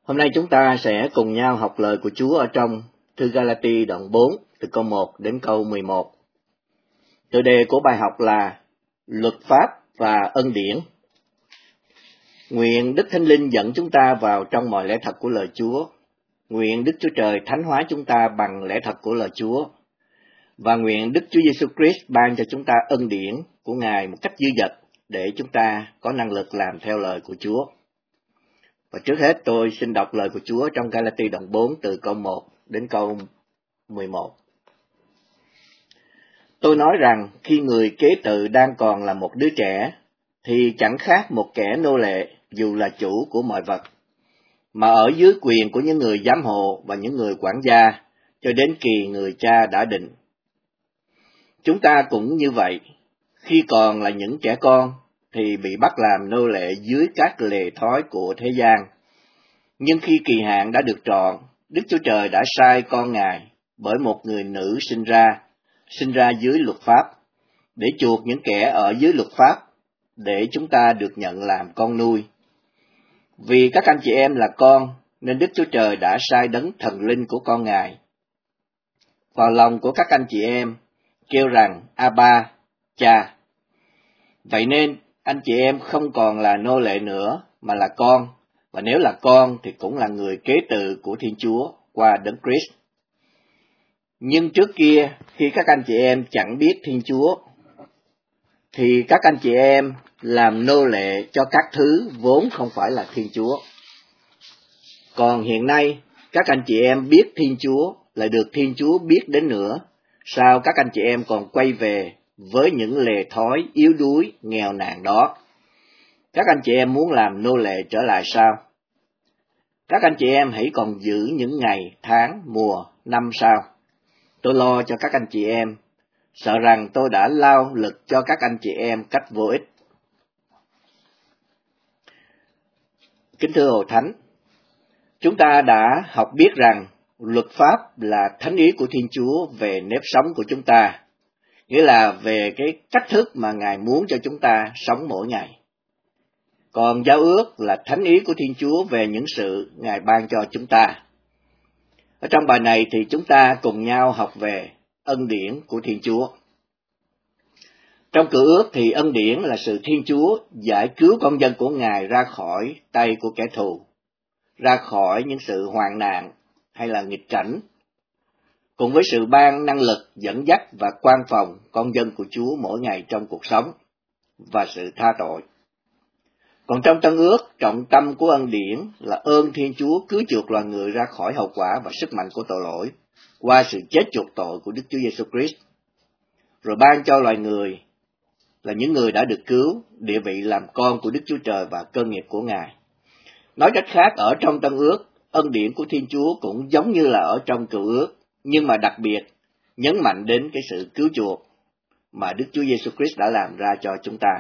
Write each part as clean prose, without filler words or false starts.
Hôm nay chúng ta sẽ cùng nhau học lời của Chúa ở trong thư Galati đoạn 4 từ câu 1 đến câu 11. Tựa đề của bài học là Luật pháp và ân điển. Nguyện Đức Thánh Linh dẫn chúng ta vào trong mọi lẽ thật của lời Chúa. Nguyện Đức Chúa Trời thánh hóa chúng ta bằng lẽ thật của lời Chúa. Và nguyện Đức Chúa Giêsu Christ ban cho chúng ta ân điển của Ngài một cách dư dật để chúng ta có năng lực làm theo lời của Chúa. Và trước hết tôi xin đọc lời của Chúa trong Galati đoạn 4 từ câu 1 đến câu 11. Tôi nói rằng khi người kế tự đang còn là một đứa trẻ, thì chẳng khác một kẻ nô lệ dù là chủ của mọi vật, mà ở dưới quyền của những người giám hộ và những người quản gia, cho đến kỳ người cha đã định. Chúng ta cũng như vậy, khi còn là những trẻ con, thì bị bắt làm nô lệ dưới các lề thói của thế gian. Nhưng khi kỳ hạn đã được trọn, Đức Chúa Trời đã sai con Ngài bởi một người nữ sinh ra dưới luật pháp, để chuộc những kẻ ở dưới luật pháp, để chúng ta được nhận làm con nuôi. Vì các anh chị em là con, nên Đức Chúa Trời đã sai đấng thần linh của con Ngài vào lòng của các anh chị em, kêu rằng Abba, Cha. Vậy nên anh chị em không còn là nô lệ nữa, mà là con, và nếu là con thì cũng là người kế tự của Thiên Chúa qua đấng Christ. Nhưng trước kia, khi các anh chị em chẳng biết Thiên Chúa, thì các anh chị em làm nô lệ cho các thứ vốn không phải là Thiên Chúa. Còn hiện nay, các anh chị em biết Thiên Chúa, lại được Thiên Chúa biết đến nữa, sao các anh chị em còn quay về với những lề thói yếu đuối, nghèo nàn đó? Các anh chị em muốn làm nô lệ trở lại sao? Các anh chị em hãy còn giữ những ngày, tháng, mùa, năm sao? Tôi lo cho các anh chị em, sợ rằng tôi đã lao lực cho các anh chị em cách vô ích. Kính thưa Hội Thánh, chúng ta đã học biết rằng luật pháp là thánh ý của Thiên Chúa về nếp sống của chúng ta, nghĩa là về cái cách thức mà Ngài muốn cho chúng ta sống mỗi ngày. Còn giao ước là thánh ý của Thiên Chúa về những sự Ngài ban cho chúng ta. Ở trong bài này thì chúng ta cùng nhau học về ân điển của Thiên Chúa. Trong Cựu ước thì ân điển là sự Thiên Chúa giải cứu con dân của Ngài ra khỏi tay của kẻ thù, ra khỏi những sự hoạn nạn hay là nghịch cảnh, cùng với sự ban năng lực dẫn dắt và quan phòng con dân của Chúa mỗi ngày trong cuộc sống và sự tha tội. Còn trong Tân ước, trọng tâm của ân điển là ơn Thiên Chúa cứu chuộc loài người ra khỏi hậu quả và sức mạnh của tội lỗi qua sự chết chuộc tội của Đức Chúa Giêsu Christ, rồi ban cho loài người là những người đã được cứu địa vị làm con của Đức Chúa Trời và cơ nghiệp của Ngài. Nói cách khác, ở trong Tân ước, ân điển của Thiên Chúa cũng giống như là ở trong Cựu ước, nhưng mà đặc biệt nhấn mạnh đến cái sự cứu chuộc mà Đức Chúa Giêsu Christ đã làm ra cho chúng ta.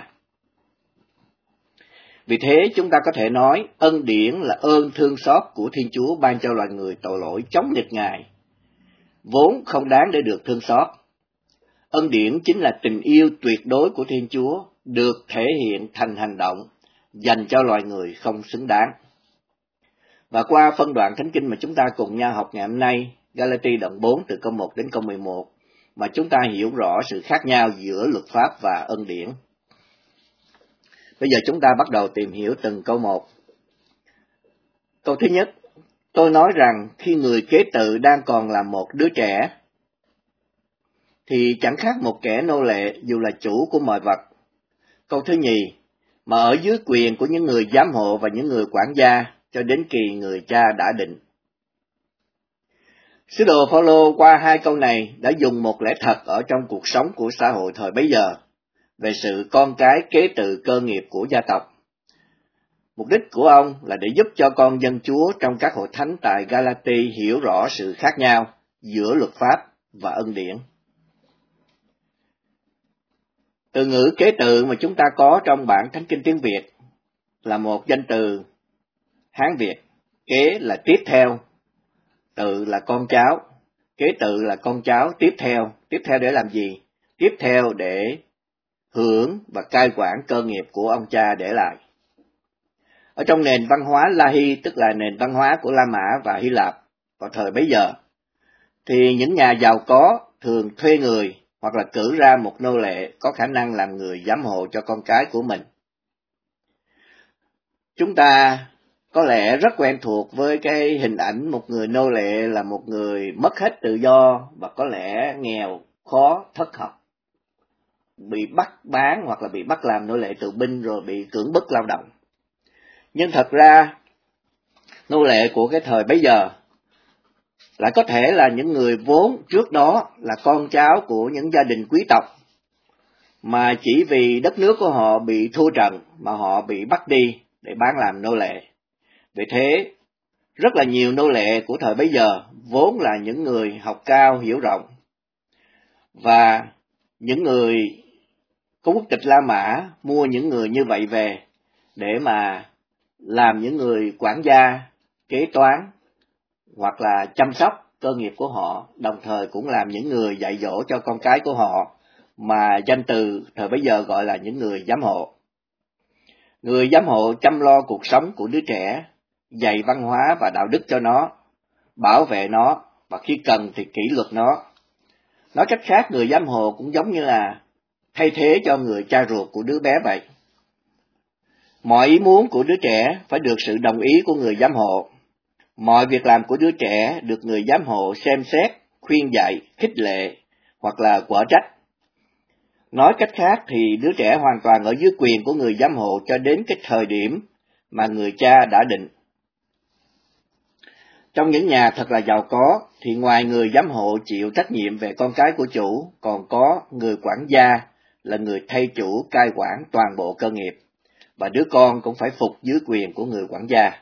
Vì thế chúng ta có thể nói ân điển là ơn thương xót của Thiên Chúa ban cho loài người tội lỗi chống nghịch Ngài, vốn không đáng để được thương xót. Ân điển chính là tình yêu tuyệt đối của Thiên Chúa được thể hiện thành hành động dành cho loài người không xứng đáng. Và qua phân đoạn Thánh Kinh mà chúng ta cùng nhau học ngày hôm nay, Galati đoạn 4 từ câu 1 đến câu 11, mà chúng ta hiểu rõ sự khác nhau giữa luật pháp và ân điển. Bây giờ chúng ta bắt đầu tìm hiểu từng câu một. Câu thứ nhất, tôi nói rằng khi người kế tự đang còn là một đứa trẻ, thì chẳng khác một kẻ nô lệ dù là chủ của mọi vật. Câu thứ nhì, mà ở dưới quyền của những người giám hộ và những người quản gia, cho đến kỳ người cha đã định. Sứ đồ Phaolô qua hai câu này đã dùng một lẽ thật ở trong cuộc sống của xã hội thời bấy giờ về sự con cái kế tự cơ nghiệp của gia tộc. Mục đích của ông là để giúp cho con dân Chúa trong các hội thánh tại Galati hiểu rõ sự khác nhau giữa luật pháp và ân điển. Từ ngữ kế tự mà chúng ta có trong bản Thánh Kinh tiếng Việt là một danh từ Hán Việt. Kế là tiếp theo, tự là con cháu, kế tự là con cháu tiếp theo để làm gì? Tiếp theo để hưởng và cai quản cơ nghiệp của ông cha để lại. ở trong nền văn hóa La Hy, tức là nền văn hóa của La Mã và Hy Lạp vào thời bấy giờ, thì những nhà giàu có thường thuê người hoặc là cử ra một nô lệ có khả năng làm người giám hộ cho con cái của mình. Chúng ta có lẽ rất quen thuộc với cái hình ảnh một người nô lệ là một người mất hết tự do và có lẽ nghèo, khó, thất học, bị bắt bán hoặc là bị bắt làm nô lệ tù binh rồi bị cưỡng bức lao động. Nhưng thật ra, nô lệ của cái thời bấy giờ lại có thể là những người vốn trước đó là con cháu của những gia đình quý tộc, mà chỉ vì đất nước của họ bị thua trận mà họ bị bắt đi để bán làm nô lệ. Vì thế, rất là nhiều nô lệ của thời bấy giờ vốn là những người học cao hiểu rộng, và những người có quốc tịch La Mã mua những người như vậy về để mà làm những người quản gia, kế toán hoặc là chăm sóc cơ nghiệp của họ, đồng thời cũng làm những người dạy dỗ cho con cái của họ, mà danh từ thời bấy giờ gọi là những người giám hộ. Người giám hộ chăm lo cuộc sống của đứa trẻ, dạy văn hóa và đạo đức cho nó, bảo vệ nó và khi cần thì kỷ luật nó. Nói cách khác, người giám hộ cũng giống như là thay thế cho người cha ruột của đứa bé vậy. Mọi ý muốn của đứa trẻ phải được sự đồng ý của người giám hộ. Mọi việc làm của đứa trẻ được người giám hộ xem xét, khuyên dạy, khích lệ hoặc là quở trách. Nói cách khác thì đứa trẻ hoàn toàn ở dưới quyền của người giám hộ cho đến cái thời điểm mà người cha đã định. Trong những nhà thật là giàu có thì ngoài người giám hộ chịu trách nhiệm về con cái của chủ, còn có người quản gia là người thay chủ cai quản toàn bộ cơ nghiệp, và đứa con cũng phải phục dưới quyền của người quản gia.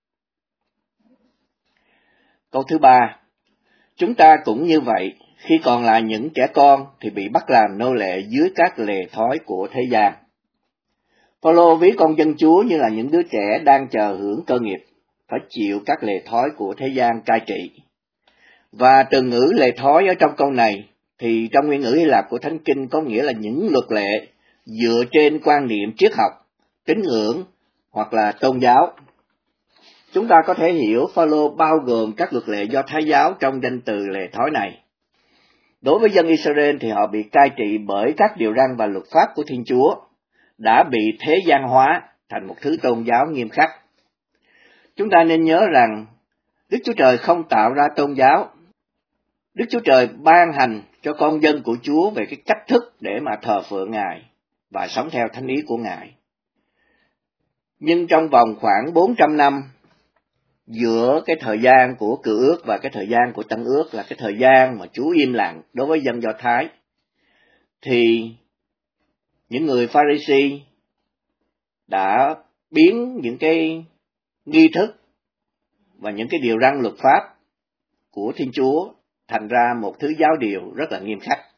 Câu thứ 3, chúng ta cũng như vậy, khi còn là những trẻ con thì bị bắt làm nô lệ dưới các lề thói của thế gian. Phaolô ví con dân Chúa như là những đứa trẻ đang chờ hưởng cơ nghiệp, phải chịu các lề thói của thế gian cai trị. Và từ ngữ lề thói ở trong câu này thì trong nguyên ngữ Hy Lạp của Thánh Kinh có nghĩa là những luật lệ dựa trên quan niệm triết học, tín ngưỡng hoặc là tôn giáo. Chúng ta có thể hiểu Phaolô bao gồm các luật lệ do Thái giáo trong danh từ lề thói này. Đối với dân Israel thì họ bị cai trị bởi các điều răn và luật pháp của Thiên Chúa, đã bị thế gian hóa thành một thứ tôn giáo nghiêm khắc. Chúng ta nên nhớ rằng Đức Chúa Trời không tạo ra tôn giáo. Đức Chúa Trời ban hành cho con dân của Chúa về cái cách thức để mà thờ phượng Ngài và sống theo thánh ý của Ngài. Nhưng trong vòng khoảng 400 năm, giữa cái thời gian của Cựu Ước và cái thời gian của Tân Ước là cái thời gian mà Chúa im lặng đối với dân Do Thái, thì những người Pha-ri-si đã biến những cái nghi thức và những cái điều răn luật pháp của Thiên Chúa thành ra một thứ giáo điều rất là nghiêm khắc.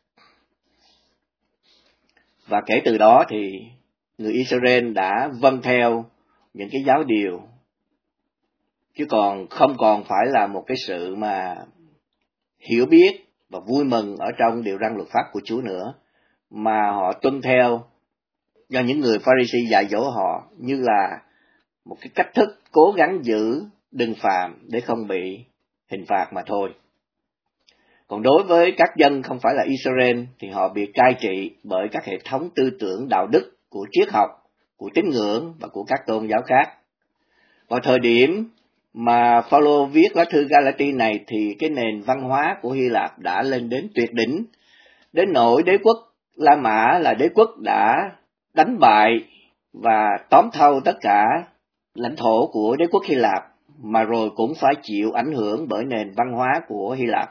Và kể từ đó thì người Israel đã vâng theo những cái giáo điều, chứ không còn phải là một cái sự mà hiểu biết và vui mừng ở trong điều răn luật pháp của Chúa nữa, mà họ tuân theo do những người Pha-ri-si dạy dỗ họ như là một cái cách thức cố gắng giữ đừng phạm để không bị hình phạt mà thôi. Còn đối với các dân không phải là Israel thì họ bị cai trị bởi các hệ thống tư tưởng đạo đức của triết học, của tín ngưỡng và của các tôn giáo khác. Vào thời điểm mà Phaolô viết lá thư Galati này thì cái nền văn hóa của Hy Lạp đã lên đến tuyệt đỉnh, đến nỗi đế quốc La Mã là đế quốc đã đánh bại và tóm thâu tất cả lãnh thổ của đế quốc Hy Lạp, mà rồi cũng phải chịu ảnh hưởng bởi nền văn hóa của Hy Lạp.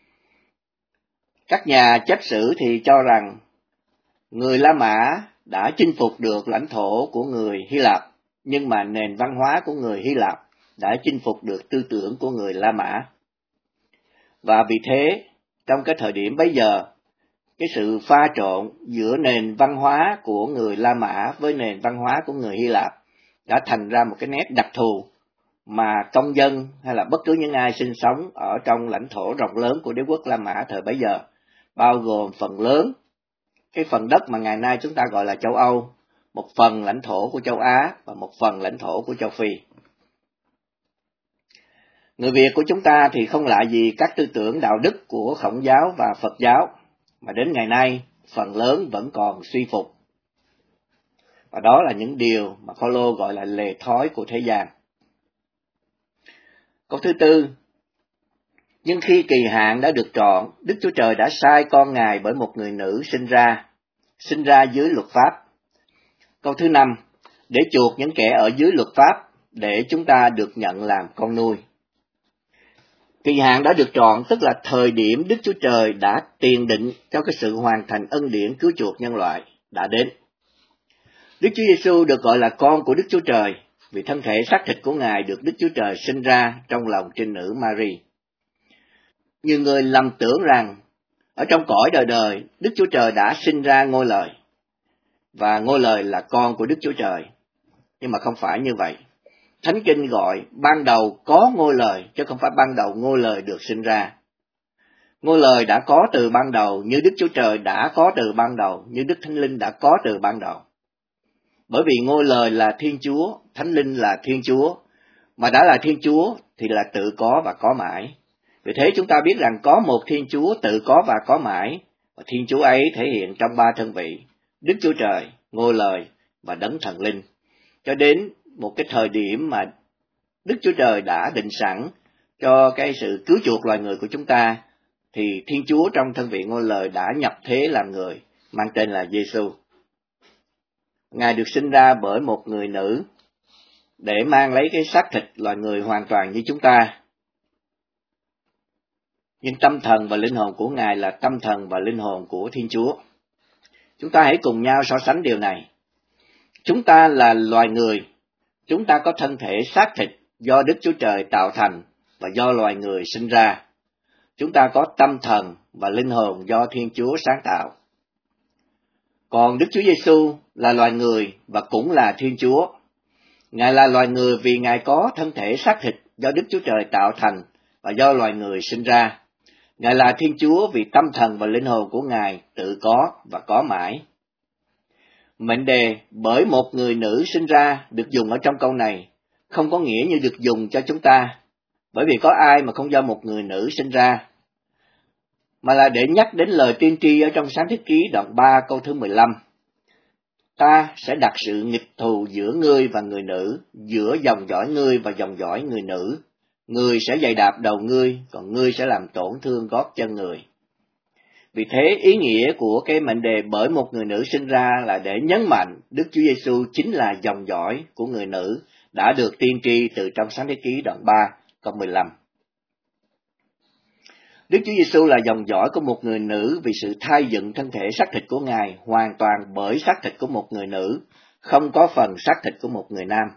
Các nhà chép sử thì cho rằng người La Mã đã chinh phục được lãnh thổ của người Hy Lạp, nhưng mà nền văn hóa của người Hy Lạp đã chinh phục được tư tưởng của người La Mã. Và vì thế, trong cái thời điểm bấy giờ, cái sự pha trộn giữa nền văn hóa của người La Mã với nền văn hóa của người Hy Lạp đã thành ra một cái nét đặc thù mà công dân hay là bất cứ những ai sinh sống ở trong lãnh thổ rộng lớn của đế quốc La Mã thời bấy giờ, bao gồm phần lớn cái phần đất mà ngày nay chúng ta gọi là châu Âu, một phần lãnh thổ của châu Á và một phần lãnh thổ của châu Phi. Người Việt của chúng ta thì không lạ gì các tư tưởng đạo đức của Khổng giáo và Phật giáo, mà đến ngày nay phần lớn vẫn còn suy phục. Và đó là những điều mà Phaolô gọi là lề thói của thế gian. Câu thứ tư, nhưng khi kỳ hạn đã được trọn, Đức Chúa Trời đã sai con Ngài bởi một người nữ sinh ra dưới luật pháp. Câu thứ năm, để chuộc những kẻ ở dưới luật pháp, để chúng ta được nhận làm con nuôi. Kỳ hạn đã được trọn tức là thời điểm Đức Chúa Trời đã tiền định cho cái sự hoàn thành ân điển cứu chuộc nhân loại đã đến. Đức Chúa Giêsu được gọi là con của Đức Chúa Trời vì thân thể xác thịt của Ngài được Đức Chúa Trời sinh ra trong lòng trinh nữ Mary. Nhiều người lầm tưởng rằng ở trong cõi đời đời Đức Chúa Trời đã sinh ra Ngôi Lời và Ngôi Lời là con của Đức Chúa Trời. Nhưng mà không phải như vậy. Thánh Kinh gọi ban đầu có Ngôi Lời chứ không phải ban đầu Ngôi Lời được sinh ra. Ngôi Lời đã có từ ban đầu như Đức Chúa Trời đã có từ ban đầu, như Đức Thánh Linh đã có từ ban đầu. Bởi vì Ngôi Lời là Thiên Chúa, Thánh Linh là Thiên Chúa, mà đã là Thiên Chúa thì là tự có và có mãi. Vì thế chúng ta biết rằng có một Thiên Chúa tự có và có mãi, và Thiên Chúa ấy thể hiện trong ba thân vị, Đức Chúa Trời, Ngôi Lời và Đấng Thần Linh. Cho đến một cái thời điểm mà Đức Chúa Trời đã định sẵn cho cái sự cứu chuộc loài người của chúng ta, thì Thiên Chúa trong thân vị Ngôi Lời đã nhập thế làm người, mang tên là Giêsu. Ngài được sinh ra bởi một người nữ để mang lấy cái xác thịt loài người hoàn toàn như chúng ta. Nhưng tâm thần và linh hồn của Ngài là tâm thần và linh hồn của Thiên Chúa. Chúng ta hãy cùng nhau so sánh điều này. Chúng ta là loài người, chúng ta có thân thể xác thịt do Đức Chúa Trời tạo thành và do loài người sinh ra. Chúng ta có tâm thần và linh hồn do Thiên Chúa sáng tạo. Còn Đức Chúa Giêsu là loài người và cũng là Thiên Chúa. Ngài là loài người vì Ngài có thân thể xác thịt do Đức Chúa Trời tạo thành và do loài người sinh ra. Ngài là Thiên Chúa vì tâm thần và linh hồn của Ngài tự có và có mãi. Mệnh đề bởi một người nữ sinh ra được dùng ở trong câu này không có nghĩa như được dùng cho chúng ta, bởi vì có ai mà không do một người nữ sinh ra, mà là để nhắc đến lời tiên tri ở trong Sáng Thế Ký đoạn 3 câu thứ 15. Ta sẽ đặt sự nghịch thù giữa ngươi và người nữ, giữa dòng dõi ngươi và dòng dõi người nữ. Người sẽ giày đạp đầu ngươi, còn ngươi sẽ làm tổn thương gót chân người. Vì thế, ý nghĩa của cái mệnh đề bởi một người nữ sinh ra là để nhấn mạnh Đức Chúa Giêsu chính là dòng dõi của người nữ đã được tiên tri từ trong Sáng Thế Ký đoạn 3 câu 15. Đức Chúa Giêsu là dòng dõi của một người nữ vì sự thay dựng thân thể xác thịt của Ngài hoàn toàn bởi xác thịt của một người nữ, không có phần xác thịt của một người nam.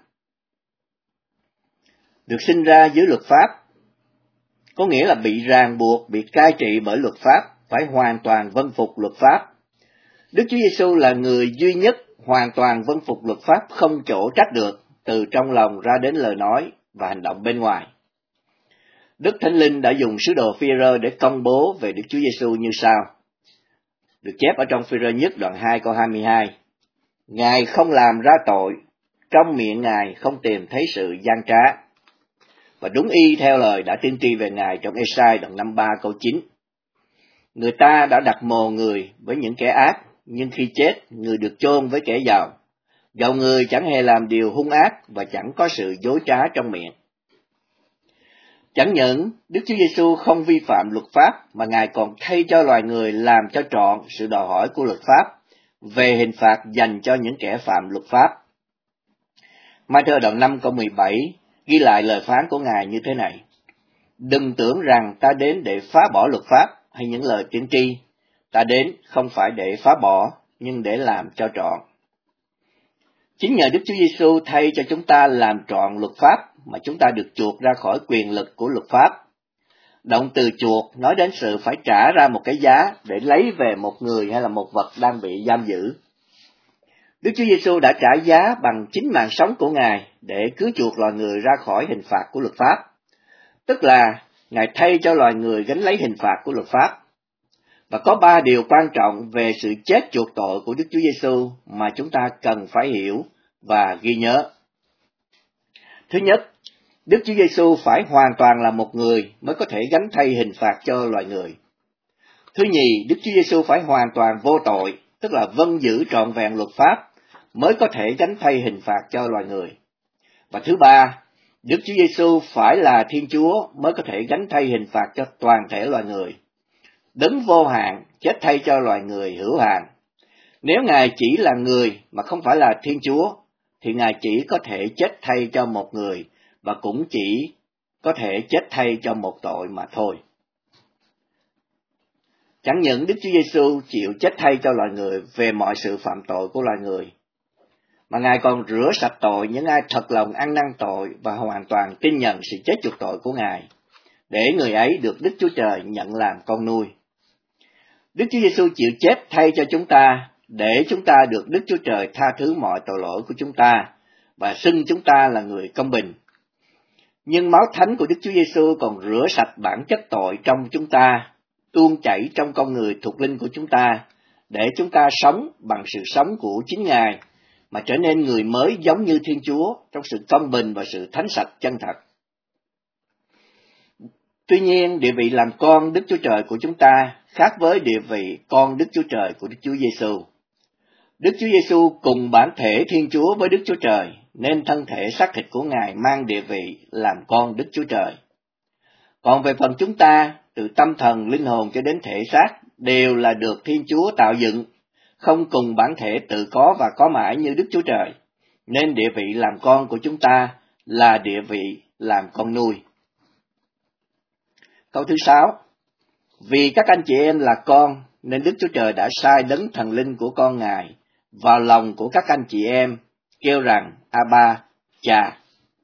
Được sinh ra dưới luật pháp, có nghĩa là bị ràng buộc, bị cai trị bởi luật pháp, phải hoàn toàn vâng phục luật pháp. Đức Chúa Giêsu là người duy nhất hoàn toàn vâng phục luật pháp không chỗ trách được, từ trong lòng ra đến lời nói và hành động bên ngoài. Đức Thánh Linh đã dùng sứ đồ Phi-e-rơ để công bố về Đức Chúa Giêsu như sau. Được chép ở trong Phi-e-rơ nhất đoạn 2 câu 22. Ngài không làm ra tội, trong miệng Ngài không tìm thấy sự gian trá. Và đúng y theo lời đã tiên tri về Ngài trong Ê-sai đoạn 53 câu 9. Người ta đã đặt mồ người với những kẻ ác, nhưng khi chết, người được chôn với kẻ giàu. Dầu người chẳng hề làm điều hung ác và chẳng có sự dối trá trong miệng. Chẳng những Đức Chúa Giêsu không vi phạm luật pháp, mà Ngài còn thay cho loài người làm cho trọn sự đòi hỏi của luật pháp về hình phạt dành cho những kẻ phạm luật pháp. Ma-thơ đoạn 5 câu 17 ghi lại lời phán của Ngài như thế này. Đừng tưởng rằng ta đến để phá bỏ luật pháp hay những lời tiên tri. Ta đến không phải để phá bỏ, nhưng để làm cho trọn. Chính nhờ Đức Chúa Giêsu thay cho chúng ta làm trọn luật pháp mà chúng ta được chuộc ra khỏi quyền lực của luật pháp. Động từ chuộc nói đến sự phải trả ra một cái giá để lấy về một người hay là một vật đang bị giam giữ. Đức Chúa Giêsu đã trả giá bằng chính mạng sống của Ngài để cứu chuộc loài người ra khỏi hình phạt của luật pháp. Tức là Ngài thay cho loài người gánh lấy hình phạt của luật pháp. Và có 3 điều quan trọng về sự chết chuộc tội của Đức Chúa Giêsu mà chúng ta cần phải hiểu và ghi nhớ. Thứ nhất, Đức Chúa Giêsu phải hoàn toàn là một người mới có thể gánh thay hình phạt cho loài người. Thứ nhì, Đức Chúa Giêsu phải hoàn toàn vô tội, tức là vâng giữ trọn vẹn luật pháp, mới có thể gánh thay hình phạt cho loài người. Và thứ ba, Đức Chúa Giêsu phải là Thiên Chúa mới có thể gánh thay hình phạt cho toàn thể loài người. Đấng vô hạn chết thay cho loài người hữu hạn. Nếu Ngài chỉ là người mà không phải là Thiên Chúa, thì Ngài chỉ có thể chết thay cho một người và cũng chỉ có thể chết thay cho một tội mà thôi. Chẳng những Đức Chúa Giêsu chịu chết thay cho loài người về mọi sự phạm tội của loài người, mà Ngài còn rửa sạch tội những ai thật lòng ăn năn tội và hoàn toàn tin nhận sự chết chuộc tội của Ngài, để người ấy được Đức Chúa Trời nhận làm con nuôi. Đức Chúa Giêsu chịu chết thay cho chúng ta, để chúng ta được Đức Chúa Trời tha thứ mọi tội lỗi của chúng ta và xưng chúng ta là người công bình. Nhưng máu thánh của Đức Chúa Giêsu còn rửa sạch bản chất tội trong chúng ta, tuôn chảy trong con người thuộc linh của chúng ta, để chúng ta sống bằng sự sống của chính Ngài, mà trở nên người mới giống như Thiên Chúa trong sự công bình và sự thánh sạch chân thật. Tuy nhiên, địa vị làm con Đức Chúa Trời của chúng ta khác với địa vị con Đức Chúa Trời của Đức Chúa Giêsu. Đức Chúa Giêsu cùng bản thể Thiên Chúa với Đức Chúa Trời, nên thân thể xác thịt của Ngài mang địa vị làm con Đức Chúa Trời. Còn về phần chúng ta, từ tâm thần, linh hồn cho đến thể xác, đều là được Thiên Chúa tạo dựng, không cùng bản thể tự có và có mãi như Đức Chúa Trời, nên địa vị làm con của chúng ta là địa vị làm con nuôi. Câu thứ 6. Vì các anh chị em là con, nên Đức Chúa Trời đã sai đấng thần linh của con Ngài vào lòng của các anh chị em, kêu rằng Abba, Cha.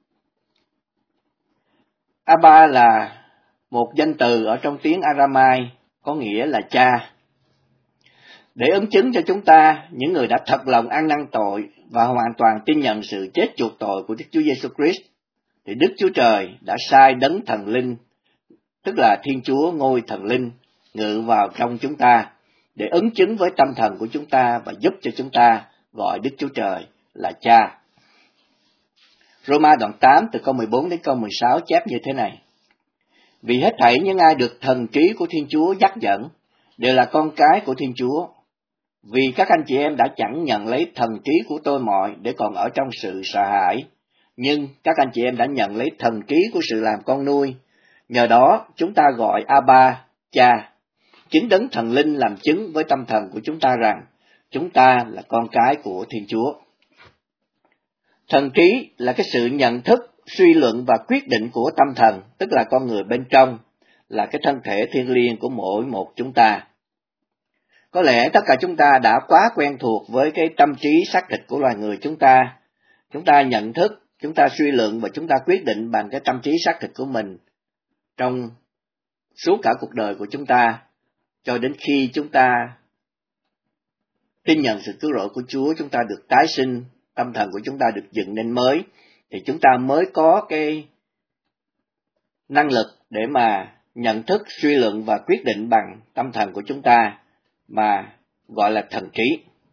Abba là một danh từ ở trong tiếng Aramai, có nghĩa là cha. Để ấn chứng cho chúng ta, những người đã thật lòng ăn năn tội và hoàn toàn tin nhận sự chết chuộc tội của Đức Chúa Giêsu Christ, thì Đức Chúa Trời đã sai đấng thần linh, tức là Thiên Chúa ngôi thần linh, ngự vào trong chúng ta, để ấn chứng với tâm thần của chúng ta và giúp cho chúng ta gọi Đức Chúa Trời là Cha. Roma đoạn 8 từ câu 14 đến câu 16 chép như thế này. Vì hết thảy những ai được thần trí của Thiên Chúa dắt dẫn, đều là con cái của Thiên Chúa. Vì các anh chị em đã chẳng nhận lấy thần trí của tôi mọi để còn ở trong sự sợ hãi, nhưng các anh chị em đã nhận lấy thần trí của sự làm con nuôi. Nhờ đó chúng ta gọi Abba, Cha. Chính đấng thần linh làm chứng với tâm thần của chúng ta rằng chúng ta là con cái của Thiên Chúa. Thần trí là cái sự nhận thức, suy luận và quyết định của tâm thần, tức là con người bên trong, là cái thân thể thiêng liêng của mỗi một chúng ta. Có lẽ tất cả chúng ta đã quá quen thuộc với cái tâm trí xác thịt của loài người chúng ta. Chúng ta nhận thức, chúng ta suy luận và chúng ta quyết định bằng cái tâm trí xác thịt của mình trong suốt cả cuộc đời của chúng ta, cho đến khi chúng ta tin nhận sự cứu rỗi của Chúa, chúng ta được tái sinh, tâm thần của chúng ta được dựng nên mới, thì chúng ta mới có cái năng lực để mà nhận thức, suy luận và quyết định bằng tâm thần của chúng ta, mà gọi là thần trí.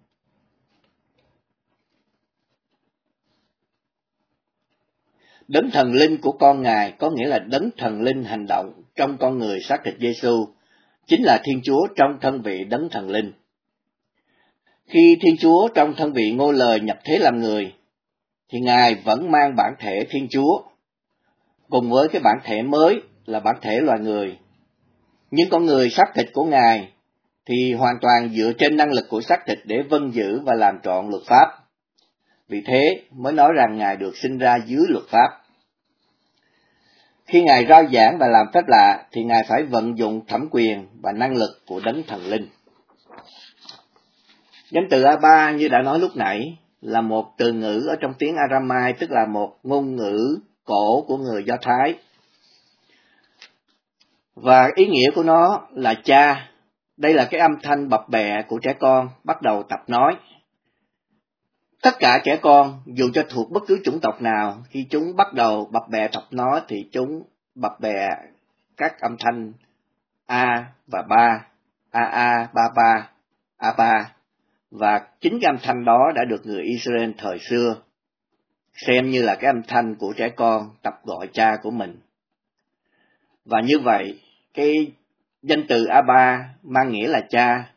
Đấng thần linh của con Ngài có nghĩa là đấng thần linh hành động trong con người xác thịt Giêsu, chính là Thiên Chúa trong thân vị đấng thần linh. Khi Thiên Chúa trong thân vị Ngôi Lời nhập thế làm người, thì Ngài vẫn mang bản thể Thiên Chúa, cùng với cái bản thể mới là bản thể loài người. Nhưng con người xác thịt của Ngài thì hoàn toàn dựa trên năng lực của xác thịt để vâng giữ và làm trọn luật pháp. Vì thế mới nói rằng Ngài được sinh ra dưới luật pháp. Khi Ngài rao giảng và làm phép lạ, thì Ngài phải vận dụng thẩm quyền và năng lực của đấng thần linh. Danh từ Abba như đã nói lúc nãy là một từ ngữ ở trong tiếng Aramai, tức là một ngôn ngữ cổ của người Do Thái. Và ý nghĩa của nó là cha. Đây là cái âm thanh bập bẹ của trẻ con bắt đầu tập nói. Tất cả trẻ con, dù cho thuộc bất cứ chủng tộc nào, khi chúng bắt đầu bập bẹ tập nói thì chúng bập bẹ các âm thanh A và ba a ba ba, Abba, và chính cái âm thanh đó đã được người Israel thời xưa xem như là cái âm thanh của trẻ con tập gọi cha của mình. Và như vậy, cái danh từ Abba mang nghĩa là cha,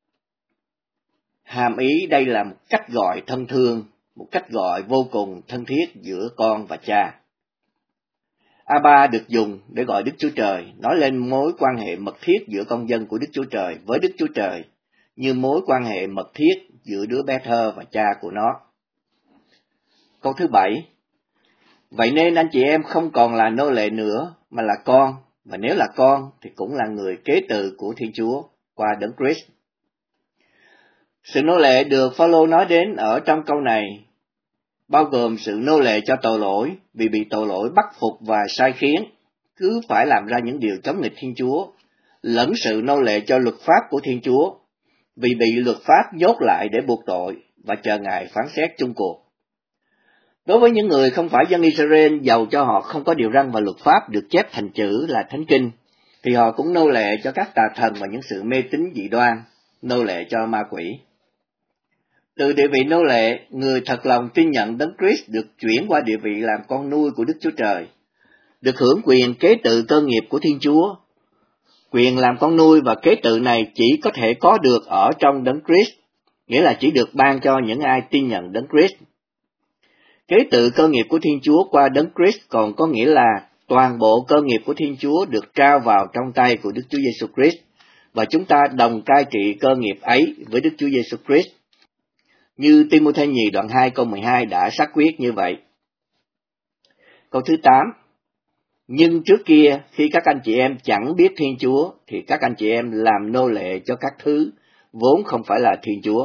hàm ý đây là một cách gọi thân thương, một cách gọi vô cùng thân thiết giữa con và cha. Abba được dùng để gọi Đức Chúa Trời, nói lên mối quan hệ mật thiết giữa con dân của Đức Chúa Trời với Đức Chúa Trời, như mối quan hệ mật thiết giữa đứa bé thơ và cha của nó. Câu thứ 7. Vậy nên anh chị em không còn là nô lệ nữa, mà là con, và nếu là con thì cũng là người kế tự của Thiên Chúa qua Đấng Christ. Sự nô lệ được Phaolô nói đến ở trong câu này bao gồm sự nô lệ cho tội lỗi, vì bị tội lỗi bắt phục và sai khiến, cứ phải làm ra những điều chống nghịch Thiên Chúa, lẫn sự nô lệ cho luật pháp của Thiên Chúa, vì bị luật pháp nhốt lại để buộc tội và chờ Ngài phán xét chung cuộc. Đối với những người không phải dân Israel, dầu cho họ không có điều răn và luật pháp được chép thành chữ là Thánh Kinh, thì họ cũng nô lệ cho các tà thần và những sự mê tín dị đoan, nô lệ cho ma quỷ. Từ địa vị nô lệ, người thật lòng tin nhận Đấng Christ được chuyển qua địa vị làm con nuôi của Đức Chúa Trời, được hưởng quyền kế tự cơ nghiệp của Thiên Chúa. Quyền làm con nuôi và kế tự này chỉ có thể có được ở trong Đấng Christ, nghĩa là chỉ được ban cho những ai tin nhận Đấng Christ. Kế tự cơ nghiệp của Thiên Chúa qua Đấng Christ còn có nghĩa là toàn bộ cơ nghiệp của Thiên Chúa được trao vào trong tay của Đức Chúa Giêsu Christ, và chúng ta đồng cai trị cơ nghiệp ấy với Đức Chúa Giêsu Christ. Như Ti-mô-thê nhì đoạn 2 câu 12 đã xác quyết như vậy. Câu thứ 8. Nhưng trước kia, khi các anh chị em chẳng biết Thiên Chúa, thì các anh chị em làm nô lệ cho các thứ vốn không phải là Thiên Chúa.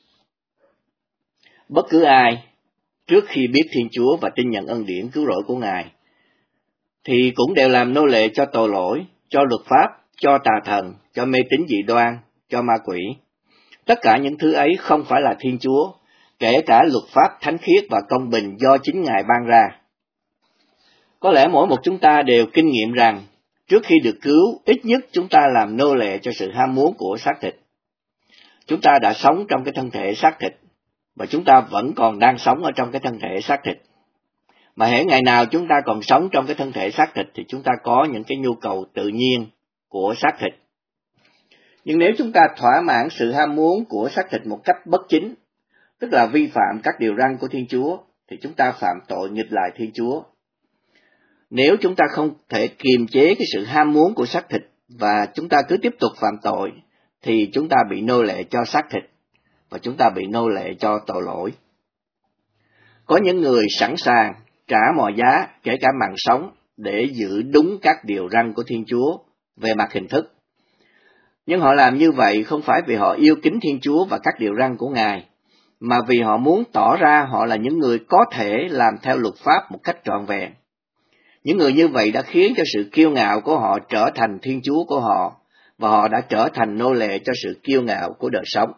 Bất cứ ai, trước khi biết Thiên Chúa và tin nhận ân điển cứu rỗi của Ngài, thì cũng đều làm nô lệ cho tội lỗi, cho luật pháp, cho tà thần, cho mê tín dị đoan, cho ma quỷ. Tất cả những thứ ấy không phải là Thiên Chúa, kể cả luật pháp thánh khiết và công bình do chính Ngài ban ra. Có lẽ mỗi một chúng ta đều kinh nghiệm rằng, trước khi được cứu, ít nhất chúng ta làm nô lệ cho sự ham muốn của xác thịt. Chúng ta đã sống trong cái thân thể xác thịt, và chúng ta vẫn còn đang sống ở trong cái thân thể xác thịt. Mà hễ ngày nào chúng ta còn sống trong cái thân thể xác thịt thì chúng ta có những cái nhu cầu tự nhiên của xác thịt. Nhưng nếu chúng ta thỏa mãn sự ham muốn của xác thịt một cách bất chính, tức là vi phạm các điều răn của Thiên Chúa, thì chúng ta phạm tội nghịch lại Thiên Chúa. Nếu chúng ta không thể kiềm chế cái sự ham muốn của xác thịt và chúng ta cứ tiếp tục phạm tội, thì chúng ta bị nô lệ cho xác thịt và chúng ta bị nô lệ cho tội lỗi. Có những người sẵn sàng trả mọi giá, kể cả mạng sống, để giữ đúng các điều răn của Thiên Chúa về mặt hình thức. Nhưng họ làm như vậy không phải vì họ yêu kính Thiên Chúa và các điều răn của Ngài, mà vì họ muốn tỏ ra họ là những người có thể làm theo luật pháp một cách trọn vẹn. Những người như vậy đã khiến cho sự kiêu ngạo của họ trở thành Thiên Chúa của họ, và họ đã trở thành nô lệ cho sự kiêu ngạo của đời sống.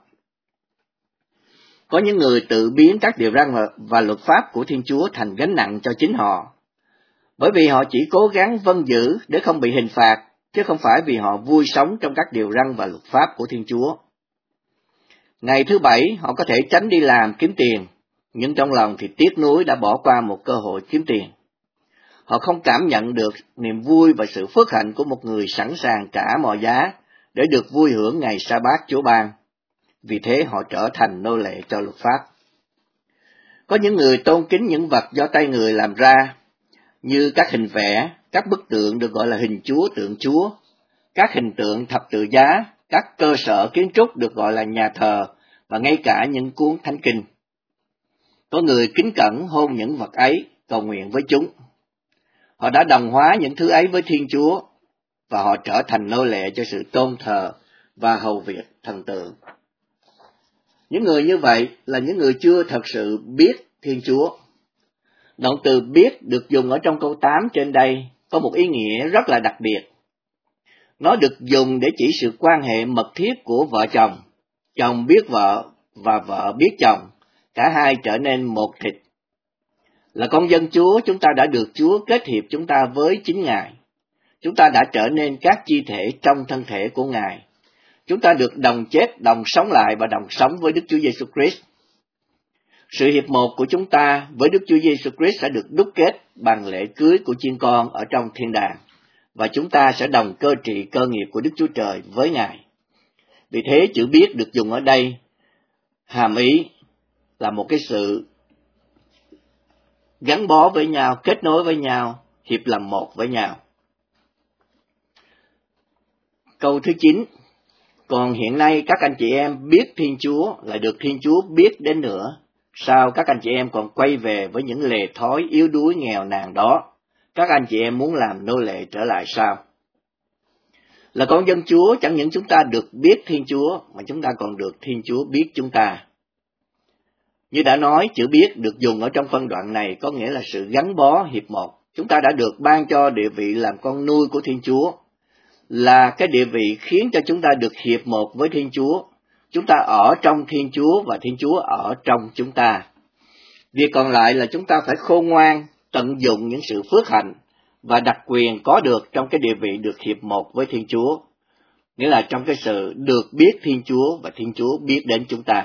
Có những người tự biến các điều răn và luật pháp của Thiên Chúa thành gánh nặng cho chính họ, bởi vì họ chỉ cố gắng vâng giữ để không bị hình phạt, chứ không phải vì họ vui sống trong các điều răn và luật pháp của Thiên Chúa. Ngày thứ Bảy, họ có thể tránh đi làm kiếm tiền, nhưng trong lòng thì tiếc nuối đã bỏ qua một cơ hội kiếm tiền. Họ không cảm nhận được niềm vui và sự phước hạnh của một người sẵn sàng trả mọi giá để được vui hưởng ngày sa-bát Chúa ban. Vì thế họ trở thành nô lệ cho luật pháp. Có những người tôn kính những vật do tay người làm ra, như các hình vẽ, các bức tượng được gọi là hình Chúa, tượng Chúa, các hình tượng thập tự giá, các cơ sở kiến trúc được gọi là nhà thờ, và ngay cả những cuốn thánh kinh. Có người kính cẩn hôn những vật ấy, cầu nguyện với chúng. Họ đã đồng hóa những thứ ấy với Thiên Chúa, và họ trở thành nô lệ cho sự tôn thờ và hầu việc thần tượng. Những người như vậy là những người chưa thật sự biết Thiên Chúa. Động từ biết được dùng ở trong câu 8 trên đây có một ý nghĩa rất là đặc biệt. Nó được dùng để chỉ sự quan hệ mật thiết của vợ chồng. Chồng biết vợ và vợ biết chồng, cả hai trở nên một thịt. Là con dân Chúa, chúng ta đã được Chúa kết hiệp chúng ta với chính Ngài. Chúng ta đã trở nên các chi thể trong thân thể của Ngài. Chúng ta được đồng chết, đồng sống lại và đồng sống với Đức Chúa Giêsu Christ. Sự hiệp một của chúng ta với Đức Chúa Giêsu Christ sẽ được đúc kết bằng lễ cưới của chiên con ở trong thiên đàng, và chúng ta sẽ đồng cơ trị cơ nghiệp của Đức Chúa Trời với Ngài. Vì thế chữ biết được dùng ở đây hàm ý là một cái sự gắn bó với nhau, kết nối với nhau, hiệp làm một với nhau. Câu thứ 9. Còn hiện nay các anh chị em biết Thiên Chúa, lại được Thiên Chúa biết đến nữa. Sao các anh chị em còn quay về với những lề thói yếu đuối nghèo nàn đó? Các anh chị em muốn làm nô lệ trở lại sao? Là con dân Chúa, chẳng những chúng ta được biết Thiên Chúa, mà chúng ta còn được Thiên Chúa biết chúng ta. Như đã nói, chữ biết được dùng ở trong phân đoạn này có nghĩa là sự gắn bó hiệp một. Chúng ta đã được ban cho địa vị làm con nuôi của Thiên Chúa, là cái địa vị khiến cho chúng ta được hiệp một với Thiên Chúa. Chúng ta ở trong Thiên Chúa và Thiên Chúa ở trong chúng ta. Việc còn lại là chúng ta phải khôn ngoan, tận dụng những sự phước hạnh và đặc quyền có được trong cái địa vị được hiệp một với Thiên Chúa. Nghĩa là trong cái sự được biết Thiên Chúa và Thiên Chúa biết đến chúng ta.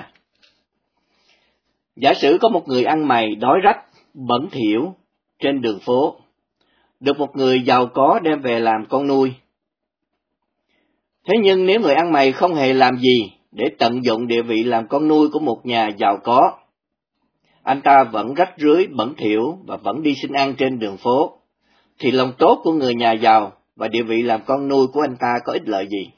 Giả sử có một người ăn mày đói rách, bẩn thỉu trên đường phố, được một người giàu có đem về làm con nuôi. Thế nhưng nếu người ăn mày không hề làm gì để tận dụng địa vị làm con nuôi của một nhà giàu có, anh ta vẫn rách rưới, bẩn thỉu và vẫn đi xin ăn trên đường phố, thì lòng tốt của người nhà giàu và địa vị làm con nuôi của anh ta có ích lợi gì?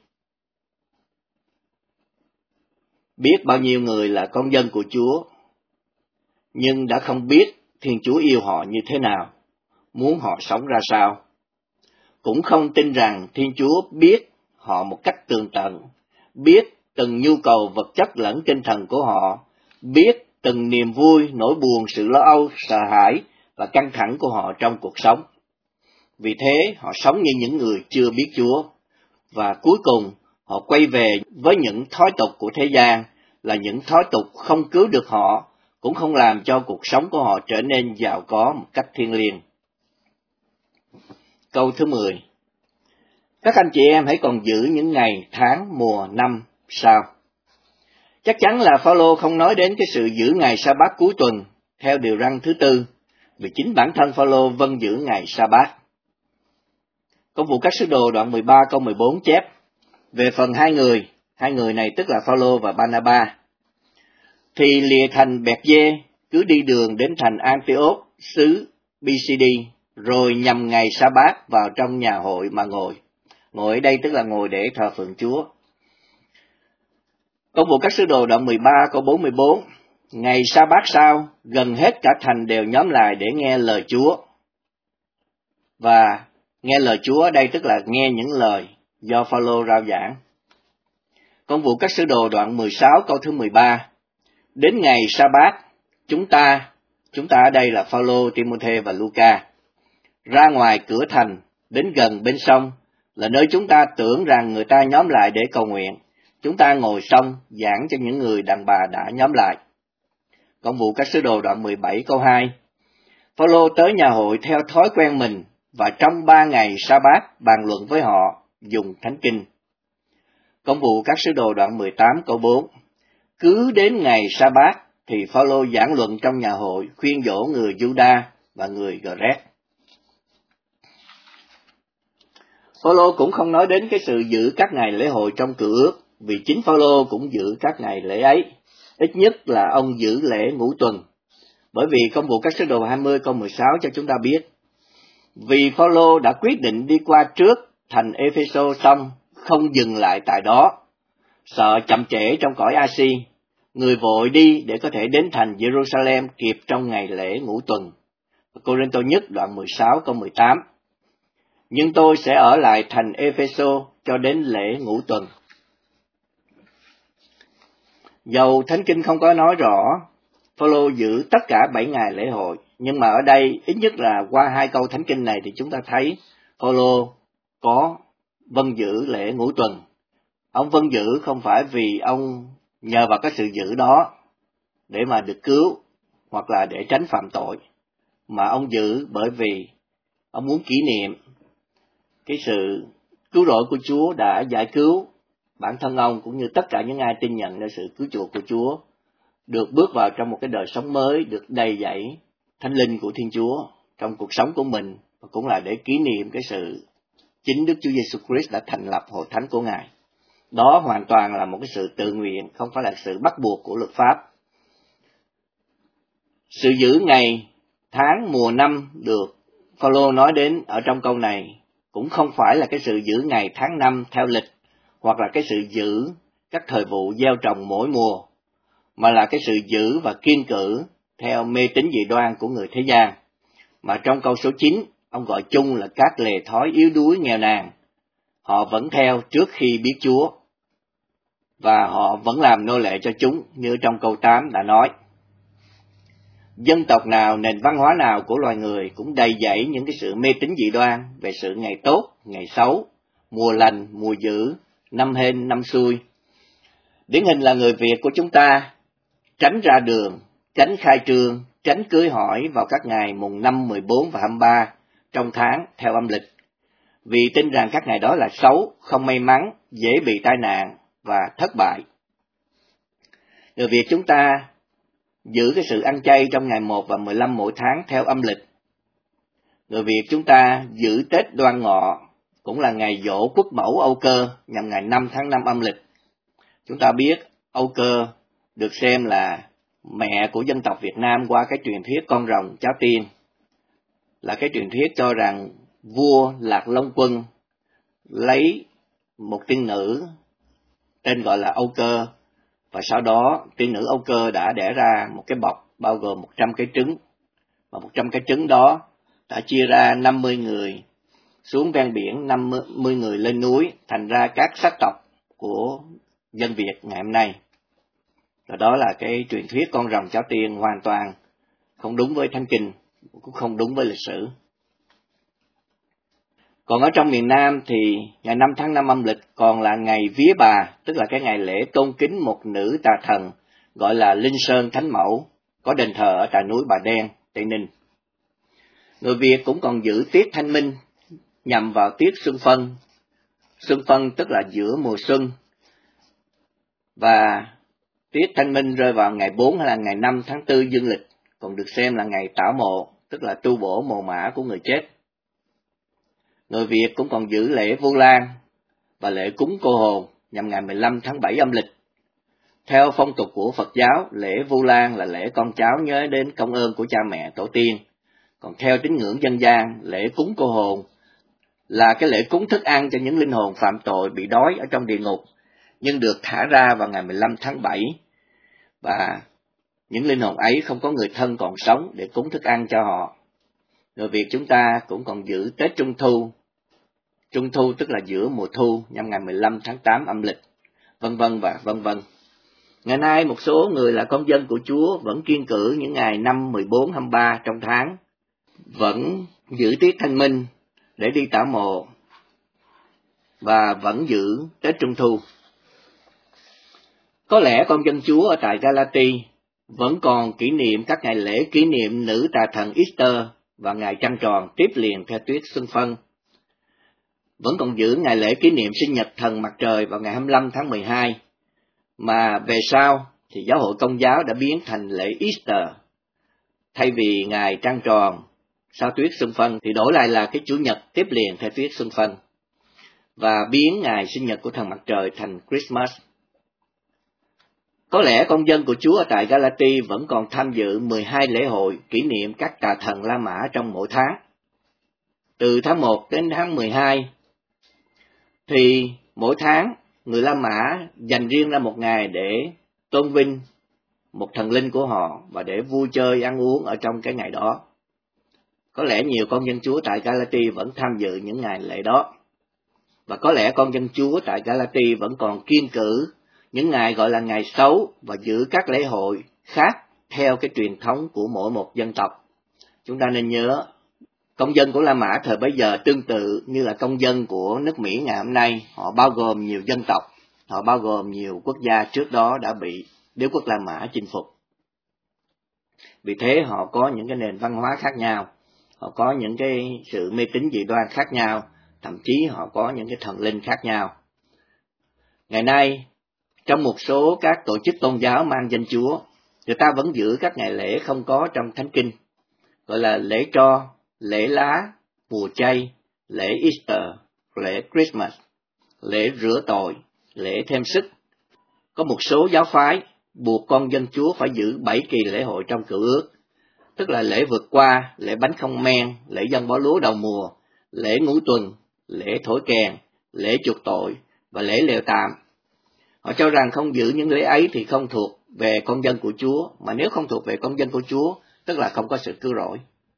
Biết bao nhiêu người là con dân của Chúa, nhưng đã không biết Thiên Chúa yêu họ như thế nào, muốn họ sống ra sao. Cũng không tin rằng Thiên Chúa biết họ một cách tường tận, biết từng nhu cầu vật chất lẫn tinh thần của họ, biết từng niềm vui, nỗi buồn, sự lo âu, sợ hãi và căng thẳng của họ trong cuộc sống. Vì thế, họ sống như những người chưa biết Chúa, và cuối cùng họ quay về với những thói tục của thế gian, là những thói tục không cứu được họ, cũng không làm cho cuộc sống của họ trở nên giàu có một cách thiêng liêng. Câu thứ 10. Các anh chị em hãy còn giữ những ngày, tháng, mùa, năm sao? Chắc chắn là Phao-lô không nói đến cái sự giữ ngày sa-bát cuối tuần theo điều răn thứ 4, vì chính bản thân Phao-lô vâng giữ ngày sa-bát. Công vụ các sứ đồ đoạn 13 câu 14 chép, về phần hai người này tức là Phao-lô và Ba-na-ba, thì lìa thành Bẹt-giê, cứ đi đường đến thành An-ti-ốt, xứ Bi-si-đi, rồi nhằm ngày sa-bát vào trong nhà hội mà ngồi. Ngồi ở đây tức là ngồi để thờ phượng Chúa. Công vụ các sứ đồ đoạn 13 câu 44, ngày sa-bát sau, gần hết cả thành đều nhóm lại để nghe lời Chúa. Và nghe lời Chúa ở đây tức là nghe những lời do Phao-lô rao giảng. Công vụ các sứ đồ đoạn 16 câu thứ 13, đến ngày sa-bát, chúng ta ở đây là Phao-lô, Ti-mô-thê và Lu-ca, ra ngoài cửa thành, đến gần bên sông, là nơi chúng ta tưởng rằng người ta nhóm lại để cầu nguyện. Chúng ta ngồi xong giảng cho những người đàn bà đã nhóm lại. Công vụ các sứ đồ đoạn 17 câu 2, Phao-lô tới nhà hội theo thói quen mình, và trong 3 ngày sa-bát bàn luận với họ, dùng thánh kinh. Công vụ các sứ đồ đoạn 18 câu 4, cứ đến ngày sa-bát thì Phao-lô giảng luận trong nhà hội, khuyên dỗ người Giu-đa và người Gờ-rét. Phao-lô cũng không nói đến cái sự giữ các ngày lễ hội trong Cựu Ước, vì chính Phao-lô cũng giữ các ngày lễ ấy, ít nhất là ông giữ lễ ngũ tuần. Bởi vì công vụ các sứ đồ 20 câu 16 cho chúng ta biết, vì Phao-lô đã quyết định đi qua trước thành Ê-phê-sô xong, không dừng lại tại đó, sợ chậm trễ trong cõi A-si, người vội đi để có thể đến thành Giê-ru-sa-lem kịp trong ngày lễ ngũ tuần. Cô-rinh-tô nhất đoạn 16 câu 18, nhưng tôi sẽ ở lại thành Ê-phê-sô cho đến lễ ngũ tuần. Dầu Thánh Kinh không có nói rõ Phao-lô giữ tất cả 7 ngày lễ hội, nhưng mà ở đây ít nhất là qua 2 câu Thánh Kinh này thì chúng ta thấy Phao-lô có vâng giữ lễ ngũ tuần. Ông vâng giữ không phải vì ông nhờ vào cái sự giữ đó để mà được cứu hoặc là để tránh phạm tội, mà ông giữ bởi vì ông muốn kỷ niệm cái sự cứu rỗi của Chúa đã giải cứu bản thân ông cũng như tất cả những ai tin nhận nơi sự cứu chuộc của Chúa được bước vào trong một cái đời sống mới, được đầy dẫy Thánh Linh của Thiên Chúa trong cuộc sống của mình, và cũng là để kỷ niệm cái sự chính Đức Chúa Giêsu Christ đã thành lập hội thánh của Ngài. Đó hoàn toàn là một cái sự tự nguyện, không phải là sự bắt buộc của luật pháp. Sự giữ ngày, tháng, mùa, năm được Phaolô nói đến ở trong câu này cũng không phải là cái sự giữ ngày, tháng, năm theo lịch, hoặc là cái sự giữ các thời vụ gieo trồng mỗi mùa, mà là cái sự giữ và kiêng cữ theo mê tín dị đoan của người thế gian. Mà trong câu số 9, ông gọi chung là các lề thói yếu đuối nghèo nàn. Họ vẫn theo trước khi biết Chúa, và họ vẫn làm nô lệ cho chúng, như trong câu 8 đã nói. Dân tộc nào, nền văn hóa nào của loài người cũng đầy dẫy những cái sự mê tín dị đoan về sự ngày tốt, ngày xấu, mùa lành, mùa dữ, năm hên, năm xui. Điển hình là người Việt của chúng ta tránh ra đường, tránh khai trương, tránh cưới hỏi vào các ngày mùng 5, 14 và 23 trong tháng theo âm lịch, vì tin rằng các ngày đó là xấu, không may mắn, dễ bị tai nạn và thất bại. Người Việt chúng ta giữ cái sự ăn chay trong ngày 1 và 15 mỗi tháng theo âm lịch. Người Việt chúng ta giữ Tết Đoan Ngọ, cũng là ngày giỗ Quốc Mẫu Âu Cơ, nhằm ngày 5 tháng 5 âm lịch. Chúng ta biết Âu Cơ được xem là mẹ của dân tộc Việt Nam qua cái truyền thuyết con rồng cháu tiên, là cái truyền thuyết cho rằng vua Lạc Long Quân lấy một tiên nữ tên gọi là Âu Cơ, và sau đó tiên nữ Âu Cơ đã đẻ ra một cái bọc bao gồm 100 cái trứng, và 100 cái trứng đó đã chia ra 50 người xuống ven biển, 50 người lên núi, thành ra các sắc tộc của dân Việt ngày hôm nay. Và đó là cái truyền thuyết con rồng cháu tiên hoàn toàn không đúng với Thánh Kinh, cũng không đúng với lịch sử. Còn ở trong miền Nam thì ngày 5 tháng 5 âm lịch còn là ngày Vía Bà, tức là cái ngày lễ tôn kính một nữ tà thần gọi là Linh Sơn Thánh Mẫu, có đền thờ ở tại núi Bà Đen, Tây Ninh. Người Việt cũng còn giữ tiết Thanh Minh nhằm vào tiết Xuân Phân. Xuân Phân tức là giữa mùa xuân, và tiết Thanh Minh rơi vào ngày 4 hay là ngày 5 tháng 4 dương lịch, còn được xem là ngày tảo mộ, tức là tu bổ mồ mả của người chết. Người Việt cũng còn giữ lễ Vu Lan và lễ cúng cô hồn nhằm ngày 15 tháng 7 âm lịch. Theo phong tục của Phật giáo, lễ Vu Lan là lễ con cháu nhớ đến công ơn của cha mẹ tổ tiên. Còn theo tín ngưỡng dân gian, lễ cúng cô hồn là cái lễ cúng thức ăn cho những linh hồn phạm tội bị đói ở trong địa ngục, nhưng được thả ra vào ngày 15 tháng 7, và những linh hồn ấy không có người thân còn sống để cúng thức ăn cho họ. Người Việt chúng ta cũng còn giữ Tết Trung Thu. Trung Thu tức là giữa mùa thu, nhằm ngày 15 tháng 8 âm lịch, vân vân và vân vân. Ngày nay một số người là công dân của Chúa vẫn kiêng cữ những ngày 5, 14, 23 trong tháng, vẫn giữ tiết Thanh Minh để đi tảo mộ, và vẫn giữ Tết Trung Thu. Có lẽ con dân Chúa ở tại Galati vẫn còn kỷ niệm các ngày lễ kỷ niệm nữ tà thần Easter và ngày trăng tròn tiếp liền theo tiết Xuân Phân. Vẫn còn giữ ngày lễ kỷ niệm sinh nhật thần mặt trời vào ngày 25 tháng 12, mà về sau thì giáo hội Công giáo đã biến thành lễ Easter. Thay vì ngày trăng tròn sau tiết Xuân Phân thì đổi lại là cái chủ nhật tiếp liền theo tiết Xuân Phân, và biến ngày sinh nhật của thần mặt trời thành Christmas. Có lẽ công dân của Chúa ở tại Galati vẫn còn tham dự 12 lễ hội kỷ niệm các tà thần La Mã trong mỗi tháng. Từ tháng 1 đến tháng 12 thì mỗi tháng người La Mã dành riêng ra một ngày để tôn vinh một thần linh của họ và để vui chơi ăn uống ở trong cái ngày đó. Có lẽ nhiều con dân Chúa tại Galati vẫn tham dự những ngày lễ đó. Và có lẽ con dân Chúa tại Galati vẫn còn kiêng cữ những ngày gọi là ngày xấu và giữ các lễ hội khác theo cái truyền thống của mỗi một dân tộc. Chúng ta nên nhớ, công dân của La Mã thời bấy giờ tương tự như là công dân của nước Mỹ ngày hôm nay. Họ bao gồm nhiều dân tộc, họ bao gồm nhiều quốc gia trước đó đã bị đế quốc La Mã chinh phục. Vì thế họ có những cái nền văn hóa khác nhau, họ có những cái sự mê tín dị đoan khác nhau, thậm chí họ có những cái thần linh khác nhau. Ngày nay, trong một số các tổ chức tôn giáo mang danh Chúa, người ta vẫn giữ các ngày lễ không có trong Thánh Kinh, gọi là lễ tro, lễ lá, mùa chay, lễ Easter, lễ Christmas, lễ rửa tội, lễ thêm sức. Có một số giáo phái buộc con dân Chúa phải giữ 7 kỳ lễ hội trong Cựu Ước, tức là lễ vượt qua, lễ bánh không men, lễ dâng bó lúa đầu mùa, lễ ngũ tuần, lễ thổi kèn, lễ chuộc tội và lễ lều tạm. Họ cho rằng không giữ những lễ ấy thì không thuộc về con dân của Chúa, mà nếu không thuộc về con dân của Chúa, tức là không có sự cứu rỗi.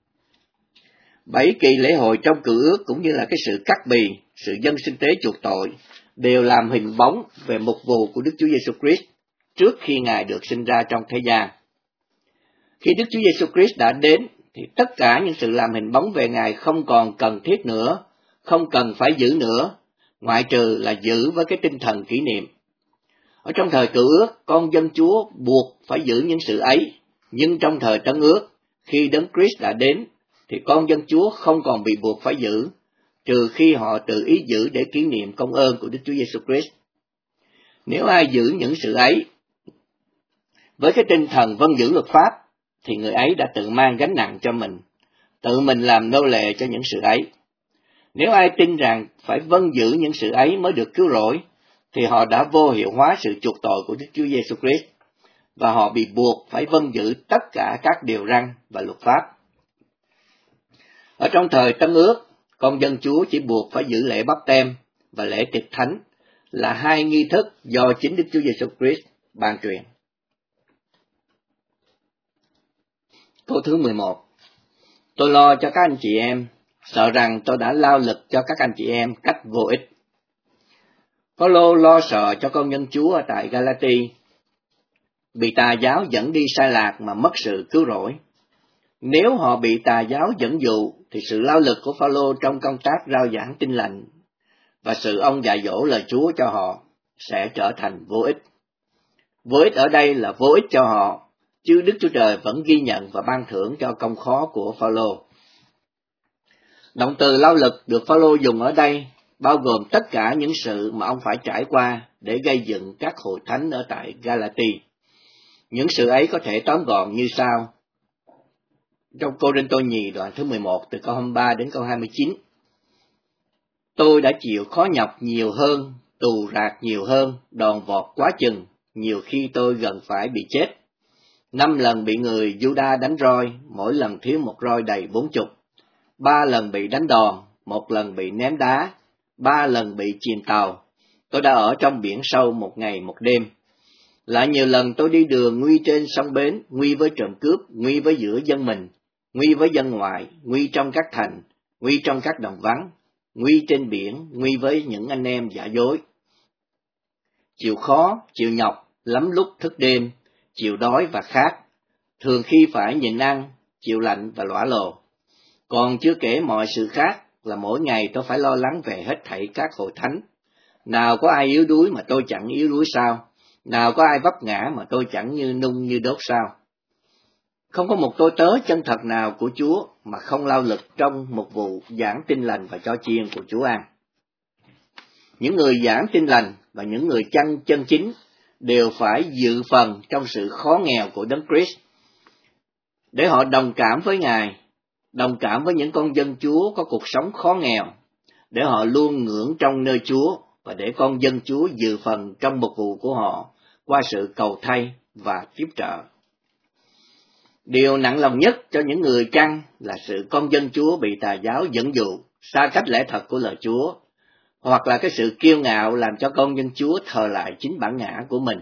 7 kỳ lễ hội trong Cựu Ước cũng như là cái sự cắt bì, sự dâng sinh tế chuộc tội, đều làm hình bóng về mục vụ của Đức Chúa Giêsu Christ trước khi Ngài được sinh ra trong thế gian. Khi Đức Chúa Giêsu Christ đã đến, thì tất cả những sự làm hình bóng về Ngài không còn cần thiết nữa, không cần phải giữ nữa, ngoại trừ là giữ với cái tinh thần kỷ niệm. Ở trong thời Cựu Ước, con dân Chúa buộc phải giữ những sự ấy, nhưng trong thời Tân Ước, khi Đấng Christ đã đến, thì con dân Chúa không còn bị buộc phải giữ, trừ khi họ tự ý giữ để kỷ niệm công ơn của Đức Chúa Giêsu Christ. Nếu ai giữ những sự ấy với cái tinh thần vâng giữ luật pháp, thì người ấy đã tự mang gánh nặng cho mình, tự mình làm nô lệ cho những sự ấy. Nếu ai tin rằng phải vâng giữ những sự ấy mới được cứu rỗi, thì họ đã vô hiệu hóa sự chuộc tội của Đức Chúa Giêsu Christ, và họ bị buộc phải vâng giữ tất cả các điều răn và luật pháp. Ở trong thời Tân Ước, con dân Chúa chỉ buộc phải giữ lễ báp têm và lễ tiệc thánh, là hai nghi thức do chính Đức Chúa Giêsu Christ ban truyền. Câu thứ 11. Tôi lo cho các anh chị em, sợ rằng tôi đã lao lực cho các anh chị em cách vô ích. Phaolô lo sợ cho con dân Chúa ở tại Galati bị tà giáo dẫn đi sai lạc mà mất sự cứu rỗi. Nếu họ bị tà giáo dẫn dụ, thì sự lao lực của Phaolô trong công tác rao giảng tin lành và sự ông dạy dỗ lời Chúa cho họ sẽ trở thành vô ích. Vô ích ở đây là vô ích cho họ, chứ Đức Chúa Trời vẫn ghi nhận và ban thưởng cho công khó của Phaolô. Động từ lao lực được Phaolô dùng ở đây bao gồm tất cả những sự mà ông phải trải qua để gây dựng các hội thánh ở tại Galati. Những sự ấy có thể tóm gọn như sau. Trong Cô-rinh-tô nhì đoạn thứ 11 từ câu 23 đến câu 29. Tôi đã chịu khó nhọc nhiều hơn, tù rạc nhiều hơn, đòn vọt quá chừng, nhiều khi tôi gần phải bị chết. 5 lần bị người Juda đánh roi, mỗi lần thiếu một roi đầy 40. 3 lần bị đánh đòn, 1 lần bị ném đá, 3 lần bị chìm tàu. Tôi đã ở trong biển sâu 1 ngày 1 đêm. Lại nhiều lần tôi đi đường nguy trên sông bến, nguy với trộm cướp, nguy với giữa dân mình, nguy với dân ngoại, nguy trong các thành, nguy trong các đồng vắng, nguy trên biển, nguy với những anh em giả dối. Chịu khó, chịu nhọc, lắm lúc thức đêm, chịu đói và khát, thường khi phải nhịn ăn, chịu lạnh và lõa lồ. Còn chưa kể mọi sự khác là mỗi ngày tôi phải lo lắng về hết thảy các hội thánh. Nào có ai yếu đuối mà tôi chẳng yếu đuối sao? Nào có ai vấp ngã mà tôi chẳng như nung như đốt sao? Không có một tôi tớ chân thật nào của Chúa mà không lao lực trong một vụ giảng tin lành và cho chiên của Chúa ăn. Những người giảng tin lành và những người chân chính đều phải dự phần trong sự khó nghèo của Đấng Christ, để họ đồng cảm với Ngài, đồng cảm với những con dân Chúa có cuộc sống khó nghèo, để họ luôn ngưỡng trong nơi Chúa và để con dân Chúa dự phần trong mục vụ của họ qua sự cầu thay và tiếp trợ. Điều nặng lòng nhất cho những người chăn là sự con dân Chúa bị tà giáo dẫn dụ, xa cách lẽ thật của lời Chúa, hoặc là cái sự kiêu ngạo làm cho con dân Chúa thờ lại chính bản ngã của mình.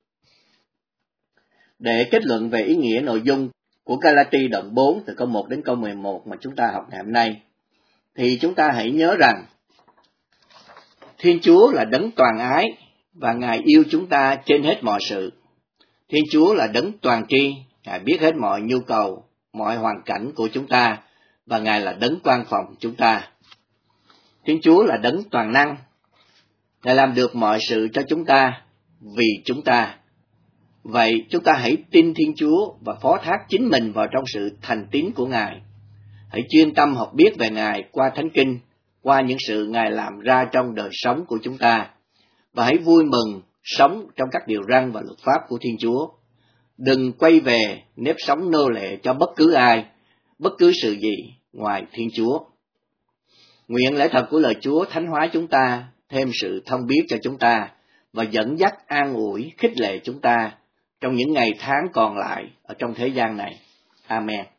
Để kết luận về ý nghĩa nội dung của Galati đoạn 4 từ câu 1 đến câu 11 mà chúng ta học ngày hôm nay, thì chúng ta hãy nhớ rằng Thiên Chúa là đấng toàn ái và Ngài yêu chúng ta trên hết mọi sự. Thiên Chúa là đấng toàn tri, Ngài biết hết mọi nhu cầu, mọi hoàn cảnh của chúng ta, và Ngài là đấng quan phòng chúng ta. Thiên Chúa là đấng toàn năng, Ngài làm được mọi sự cho chúng ta, vì chúng ta. Vậy chúng ta hãy tin Thiên Chúa và phó thác chính mình vào trong sự thành tín của Ngài. Hãy chuyên tâm học biết về Ngài qua Thánh Kinh, qua những sự Ngài làm ra trong đời sống của chúng ta. và hãy vui mừng sống trong các điều răn và luật pháp của Thiên Chúa. Đừng quay về nếp sống nô lệ cho bất cứ ai, bất cứ sự gì ngoài Thiên Chúa. Nguyện lẽ thật của lời Chúa thánh hóa chúng ta, thêm sự thông biết cho chúng ta và dẫn dắt an ủi, khích lệ chúng ta trong những ngày tháng còn lại ở trong thế gian này. Amen.